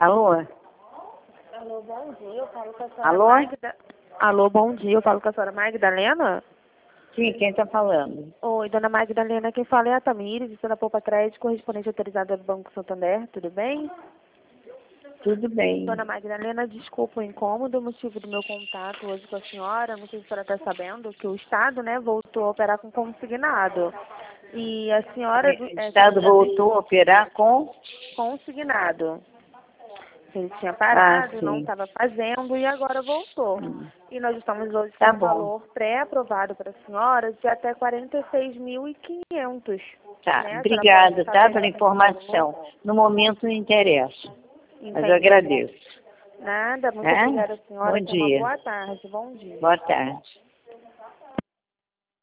Alô? Alô, bom dia, eu falo com a senhora Alô? Alô, bom dia, eu falo com a senhora Magdalena? Sim, quem está falando? Oi, dona Magdalena, quem fala é a Tamires, da Poupa Crédito, correspondente autorizada do Banco Santander, tudo bem? Tudo bem. Dona Magdalena, desculpa o incômodo, o motivo do meu contato hoje com a senhora, não sei se a senhora está sabendo, que o Estado, né, voltou a operar com consignado. E a senhora... O Estado voltou a operar com? Consignado. Ele tinha parado, não Sim. estava fazendo e agora voltou. E nós estamos hoje com Tá um bom. valor pré-aprovado para a senhora de até 46.500. Tá, Né? obrigada, tá, pela informação. No momento não interessa, mas eu agradeço. Nada, muito É? obrigada, senhora. Bom Tenha uma dia. boa tarde. Bom dia. Boa tarde.